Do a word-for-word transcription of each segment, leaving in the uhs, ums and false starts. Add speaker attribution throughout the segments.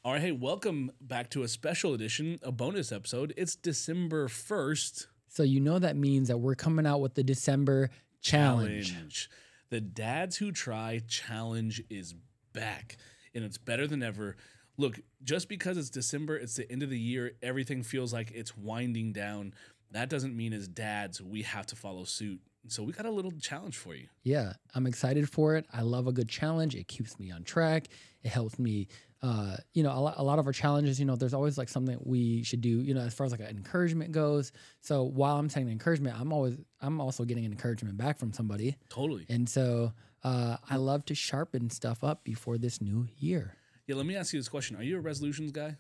Speaker 1: All right, hey, welcome back to a special edition, a bonus episode. It's December first.
Speaker 2: So you know that means that we're coming out with the December challenge.
Speaker 1: Challenge. The Dads Who Try Challenge is back, and it's better than ever. Look, just because it's December, it's the end of the year, everything feels like it's winding down. That doesn't mean as dads, we have to follow suit. So we got a little challenge for you.
Speaker 2: Yeah, I'm excited for it. I love a good challenge. It keeps me on track. It helps me, uh, you know, a lot, a lot of our challenges, you know, there's always like something we should do, you know, as far as like an encouragement goes. So while I'm saying encouragement, I'm always, I'm also getting an encouragement back from somebody.
Speaker 1: Totally.
Speaker 2: And so uh, I love to sharpen stuff up before this new year.
Speaker 1: Yeah, let me ask you this question. Are you a resolutions guy?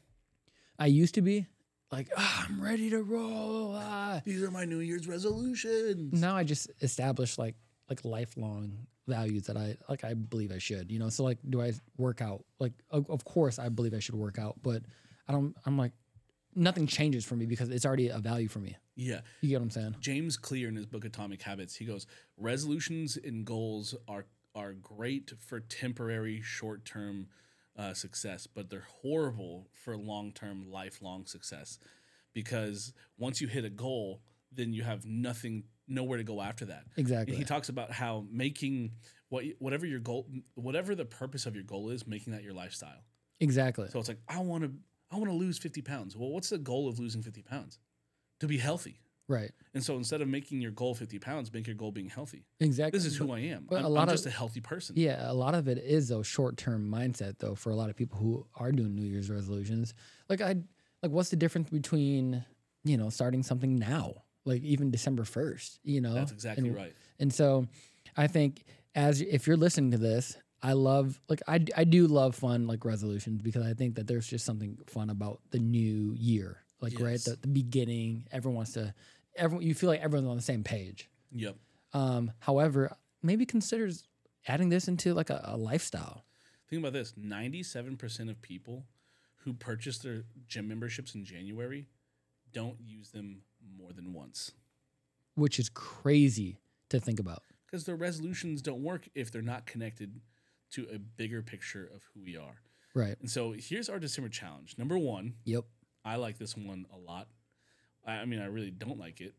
Speaker 2: I used to be like, oh, I'm ready to roll. Ah.
Speaker 1: These are my New Year's resolutions.
Speaker 2: Now I just established like like lifelong values that I like I believe I should, you know. So like, do I work out? Like, of, of course I believe I should work out, but I don't. I'm like, nothing changes for me because it's already a value for me.
Speaker 1: Yeah.
Speaker 2: You get what I'm saying?
Speaker 1: James Clear in his book Atomic Habits, he goes, resolutions and goals are are great for temporary short-term uh, success, but they're horrible for long-term lifelong success, because once you hit a goal, then you have nothing nowhere to go after that.
Speaker 2: Exactly.
Speaker 1: And he talks about how making what whatever your goal, whatever the purpose of your goal is, making that your lifestyle.
Speaker 2: Exactly.
Speaker 1: So it's like, I want to I want to lose fifty pounds. Well, what's the goal of losing fifty pounds? To be healthy.
Speaker 2: Right.
Speaker 1: And so instead of making your goal fifty pounds, make your goal being healthy.
Speaker 2: Exactly.
Speaker 1: This is who
Speaker 2: But-
Speaker 1: I am.
Speaker 2: but
Speaker 1: I'm,
Speaker 2: a lot
Speaker 1: I'm
Speaker 2: of-
Speaker 1: just a healthy person.
Speaker 2: Yeah, a lot of it is though short-term mindset though for a lot of people who are doing New Year's resolutions. Like I like what's the difference between, you know, starting something now? Like even December first, you know?
Speaker 1: That's exactly
Speaker 2: and,
Speaker 1: right.
Speaker 2: And so I think as if you're listening to this, I love like I, I do love fun like resolutions because I think that there's just something fun about the new year. Like right
Speaker 1: Yes.
Speaker 2: at the, the beginning, everyone wants to everyone you feel like everyone's on the same page.
Speaker 1: Yep.
Speaker 2: Um, however, maybe considers adding this into like a, a lifestyle.
Speaker 1: Think about this. ninety-seven percent of people who purchase their gym memberships in January don't use them more than once.
Speaker 2: Which is crazy to think about.
Speaker 1: Because their resolutions don't work if they're not connected to a bigger picture of who we are.
Speaker 2: Right.
Speaker 1: And so here's our December challenge. Number one,
Speaker 2: Yep.
Speaker 1: I like this one a lot. I, I mean, I really don't like it.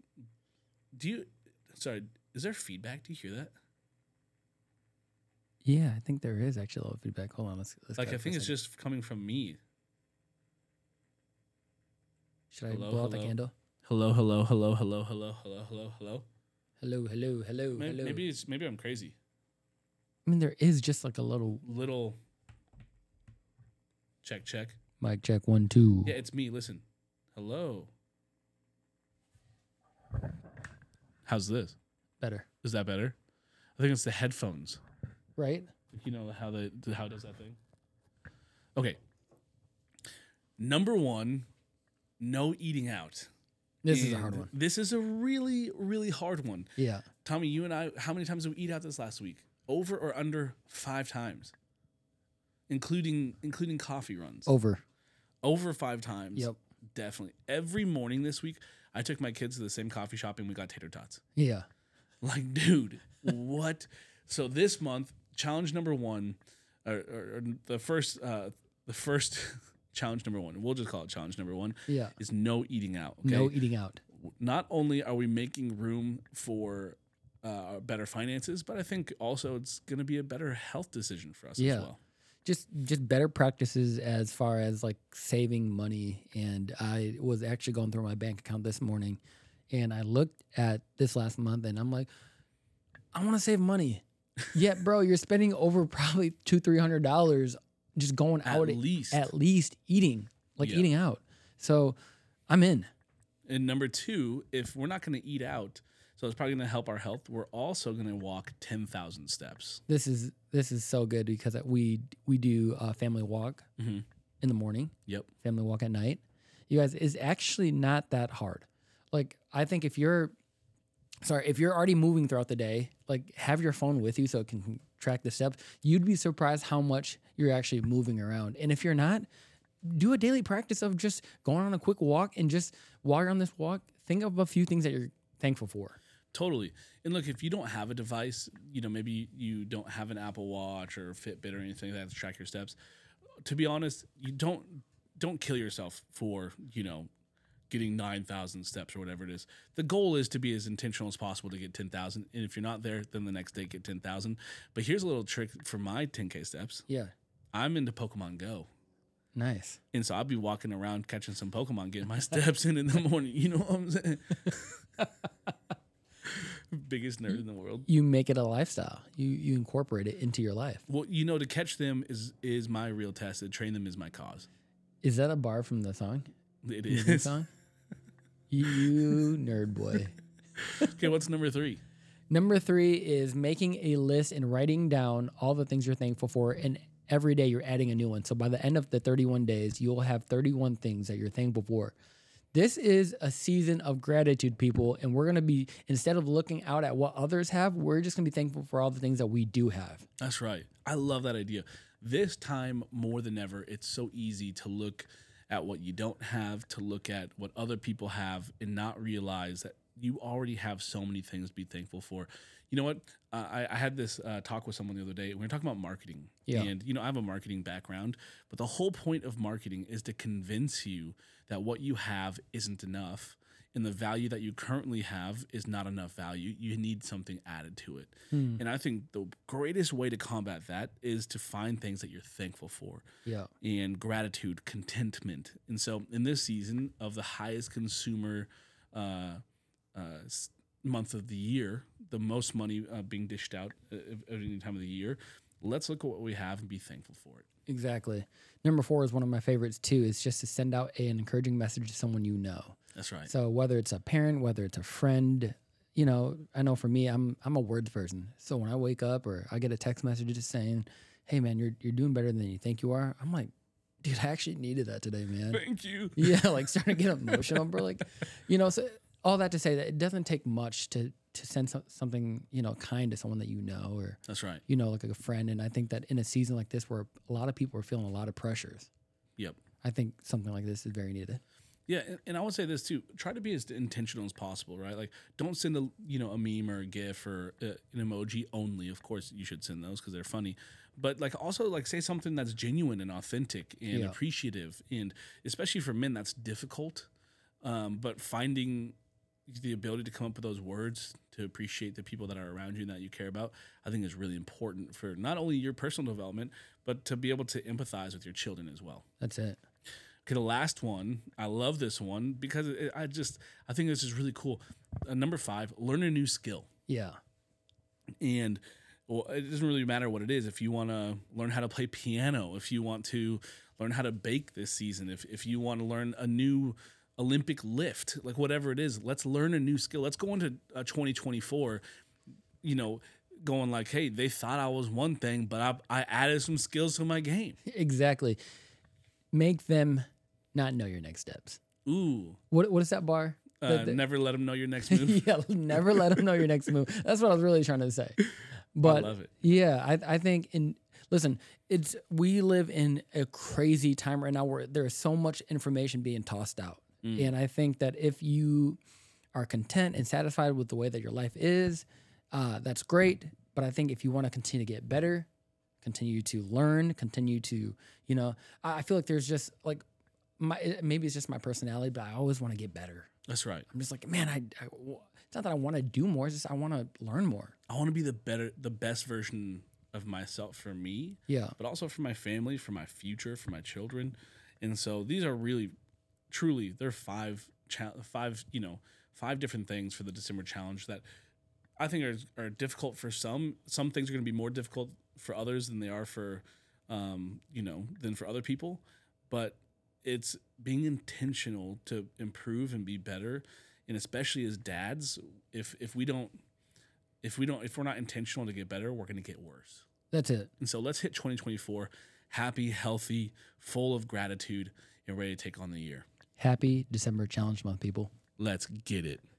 Speaker 1: Do you, sorry, is there feedback? Do you hear that?
Speaker 2: Yeah, I think there is actually a little feedback. Hold on, let's, let's
Speaker 1: Like,
Speaker 2: cut
Speaker 1: I
Speaker 2: it for
Speaker 1: think
Speaker 2: a
Speaker 1: it's
Speaker 2: second.
Speaker 1: just coming from me.
Speaker 2: Should I
Speaker 1: Hello,
Speaker 2: blow out the
Speaker 1: hello.
Speaker 2: candle?
Speaker 1: Hello, hello, hello, hello, hello, hello, hello, hello.
Speaker 2: Hello, hello, hello,
Speaker 1: Maybe,
Speaker 2: hello.
Speaker 1: maybe it's maybe I'm crazy.
Speaker 2: I mean, there is just like a little
Speaker 1: Little check, check.
Speaker 2: mic check one, two.
Speaker 1: Yeah, it's me. Listen. Hello. How's this?
Speaker 2: Better.
Speaker 1: Is that better? I think it's the headphones.
Speaker 2: Right?
Speaker 1: You know how the how it does that thing? Okay. Number one, no eating out.
Speaker 2: This is a
Speaker 1: And
Speaker 2: hard one.
Speaker 1: This is a really, really hard one.
Speaker 2: Yeah.
Speaker 1: Tommy, you and I, how many times did we eat out this last week? Over or under five times, including including coffee runs.
Speaker 2: Over.
Speaker 1: Over five times.
Speaker 2: Yep.
Speaker 1: Definitely. Every morning this week, I took my kids to the same coffee shop and we got tater tots.
Speaker 2: Yeah.
Speaker 1: Like, dude, what? So this month, challenge number one, or, or, or the first, uh, the first challenge number one, we'll just call it challenge number one,
Speaker 2: Yeah.
Speaker 1: is no eating out. Okay?
Speaker 2: No eating out.
Speaker 1: Not only are we making room for uh, better finances, but I think also it's going to be a better health decision for us
Speaker 2: Yeah.
Speaker 1: as well.
Speaker 2: Just just better practices as far as like saving money. And I was actually going through my bank account this morning and I looked at this last month and I'm like, I want to save money. Yet, bro, you're spending over probably two, three hundred dollars just going
Speaker 1: At
Speaker 2: out
Speaker 1: least.
Speaker 2: at least eating, like
Speaker 1: Yeah.
Speaker 2: eating out. So I'm in.
Speaker 1: And number two, if we're not going to eat out, so it's probably going to help our health, we're also going to walk ten thousand steps.
Speaker 2: This is this is so good because we we do a family walk
Speaker 1: Mm-hmm.
Speaker 2: in the morning,
Speaker 1: Yep.
Speaker 2: family walk at night. You guys, is actually not that hard. Like I think if you're sorry, if you're already moving throughout the day, like have your phone with you so it can track the steps. You'd be surprised how much you're actually moving around. And if you're not, do a daily practice of just going on a quick walk and just while you're on this walk, think of a few things that you're thankful for.
Speaker 1: Totally. And look, if you don't have a device, you know, maybe you don't have an Apple Watch or Fitbit or anything like that to track your steps, to be honest, you don't don't kill yourself for, you know, getting nine thousand steps or whatever it is. The goal is to be as intentional as possible to get ten thousand. And if you're not there, then the next day get ten thousand. But here's a little trick for my ten K steps.
Speaker 2: Yeah.
Speaker 1: I'm into Pokemon Go.
Speaker 2: Nice.
Speaker 1: And so I'll be walking around catching some Pokemon, getting my steps in in the morning. You know what I'm saying? Biggest nerd in the world.
Speaker 2: You make it a lifestyle. You you incorporate it into your life.
Speaker 1: Well, you know, to catch them is is my real test. To train them is my cause.
Speaker 2: Is that a bar from the song?
Speaker 1: It
Speaker 2: The theme
Speaker 1: is.
Speaker 2: song? You nerd boy.
Speaker 1: Okay, what's number three?
Speaker 2: Number three is making a list and writing down all the things you're thankful for, and every day you're adding a new one. So by the end of the thirty-one days, you'll have thirty-one things that you're thankful for. This is a season of gratitude, people, and we're going to be, instead of looking out at what others have, we're just going to be thankful for all the things that we do have.
Speaker 1: That's right. I love that idea. This time more than ever, it's so easy to look at what you don't have, to look at what other people have, and not realize that you already have so many things to be thankful for. You know what? Uh, I, I had this uh, talk with someone the other day. We were talking about marketing.
Speaker 2: Yeah.
Speaker 1: And, you know, I have a marketing background, but the whole point of marketing is to convince you that what you have isn't enough and the value that you currently have is not enough value. You need something added to it.
Speaker 2: Hmm.
Speaker 1: And I think the greatest way to combat that is to find things that you're thankful for.
Speaker 2: Yeah.
Speaker 1: And gratitude, contentment. And so in this season of the highest consumer uh, uh, s- month of the year, the most money uh, being dished out uh, at any time of the year, let's look at what we have and be thankful for it.
Speaker 2: Exactly. Number four is one of my favorites too. Is just to send out an encouraging message to someone you know.
Speaker 1: That's right.
Speaker 2: So whether it's a parent, whether it's a friend, you know, I know for me, I'm I'm a words person. So when I wake up or I get a text message just saying, "Hey man, you're you're doing better than you think you are," I'm like, dude, I actually needed that today, man.
Speaker 1: Thank you.
Speaker 2: Yeah, like starting to get emotional, bro. Like, you know, so all that to say that it doesn't take much to to send some, something, you know, kind to someone that you know or
Speaker 1: That's right.
Speaker 2: you know, like a friend. And I think that in a season like this, where a lot of people are feeling a lot of pressures,
Speaker 1: Yep.
Speaker 2: I think something like this is very needed.
Speaker 1: Yeah, and, and I would say this too: try to be as intentional as possible, right? Like, don't send a you know a meme or a GIF or uh, an emoji only. Of course, you should send those because they're funny, but like also like say something that's genuine and authentic and
Speaker 2: Yeah.
Speaker 1: appreciative, and especially for men, that's difficult. Um, but finding the ability to come up with those words to appreciate the people that are around you and that you care about, I think is really important for not only your personal development, but to be able to empathize with your children as well.
Speaker 2: That's it.
Speaker 1: Okay, the last one, I love this one because it, I just, I think this is really cool. Uh, number five, learn a new skill.
Speaker 2: Yeah.
Speaker 1: And well, it doesn't really matter what it is. If you want to learn how to play piano, if you want to learn how to bake this season, if, if you want to learn a new Olympic lift, like whatever it is, let's learn a new skill. Let's go into uh, twenty twenty-four, you know, going like, hey, they thought I was one thing, but I, I added some skills to my game.
Speaker 2: Exactly. Make them not know your next steps.
Speaker 1: Ooh.
Speaker 2: What What is that bar?
Speaker 1: Uh,
Speaker 2: The- the-
Speaker 1: never let them know your next move.
Speaker 2: yeah, never let them know your next move. That's what I was really trying to say. But
Speaker 1: I love it.
Speaker 2: yeah, I I think in listen, it's we live in a crazy time right now where there is so much information being tossed out.
Speaker 1: Mm.
Speaker 2: And I think that if you are content and satisfied with the way that your life is, uh, that's great. But I think if you want to continue to get better, continue to learn, continue to, you know, I I feel like there's just like my maybe it's just my personality, but I always want to get better.
Speaker 1: That's right.
Speaker 2: I'm just like, man, I, I it's not that I want to do more, it's just I want to learn more.
Speaker 1: I want to be the better, the best version of myself for me,
Speaker 2: Yeah.
Speaker 1: but also for my family, for my future, for my children. And so these are really, truly, they're five, cha- five, you know, five different things for the December challenge that I think are, are difficult for some. Some things are going to be more difficult for others than they are for, um, you know, than for other people. But it's being intentional to improve and be better. And especially as dads, if if we don't, if we don't, if we're not intentional to get better, we're going to get worse.
Speaker 2: That's it.
Speaker 1: And so let's hit twenty twenty-four happy, healthy, full of gratitude, and ready to take on the year.
Speaker 2: Happy December Challenge Month, people.
Speaker 1: Let's get it.